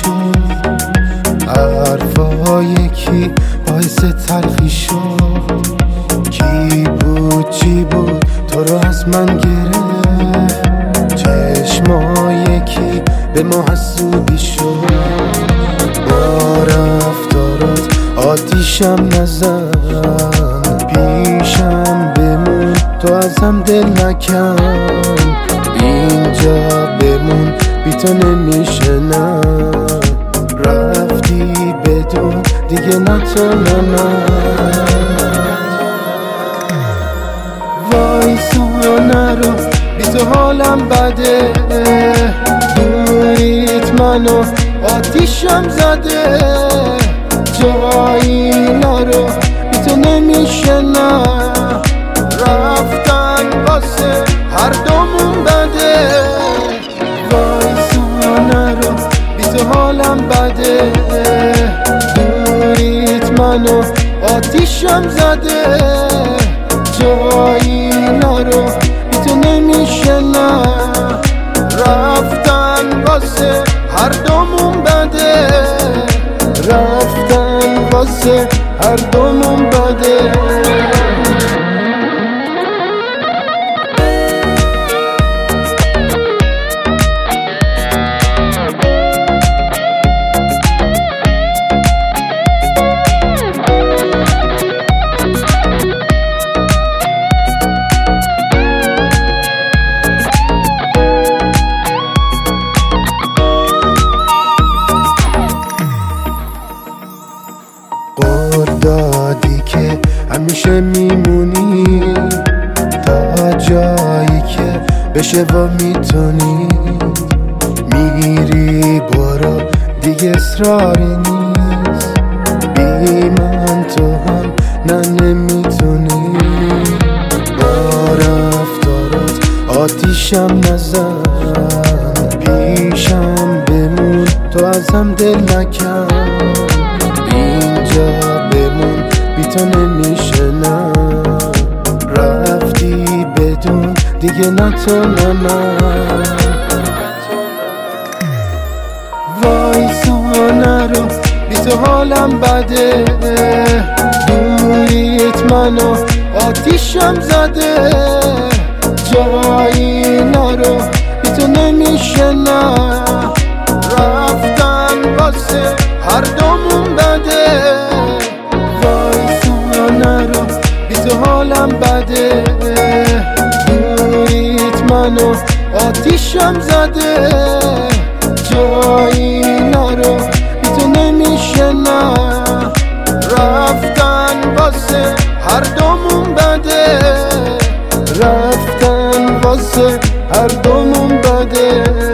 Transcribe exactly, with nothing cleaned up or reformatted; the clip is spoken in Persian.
شد، حرفا یکی باعث تلخی شد. کی بود چی بود تو رو از من گرفت، چشما یکی به ما حسودی شد. با رفتارات آتیشم نزن، پیشم بمون تو ازم دل نکن. اینجا بمون بی تو نمیشه نه، رفتی بدون دیگه نه تو نه نه. وایسا نرو بی تو حالم بده، دوریت منو آتیشم زده. جایی نرو بی تو نمیشه نه، رفتن واسه هر دومون بده. وایسا نرو بی تو حالم بده، دوریت منو آتیشم زده. جایی نرو بی تو نمیشه نه، رفتن واسه هر دومون بده. رفتن واسه هر دومون بده. دادی که همیشه میمونی تا جایی که بشه و میتونی. میری برو دیگه اصراری نیست، بی من تو هم نه نمیتونی. با رفتارات آتیشم نزن، پیشم بمون تو ازم دل نکن. اینجا بمون بی تو نمیشه نه، رفتی بدون دیگه نه تو نه نه. وایسا نرو بی تو حالم بده، دوریت منو آتیشم زده. جایی نرو بی تو نمیشه نه، رفتن واسه هر دومون بده. وایسا نرو بی تو حالم بده، دوریت منو آتیشم زده. جایی نرو بی تو نمیشه نه، رفتن واسه هر دومون بده. رفتن واسه هر دومون بده.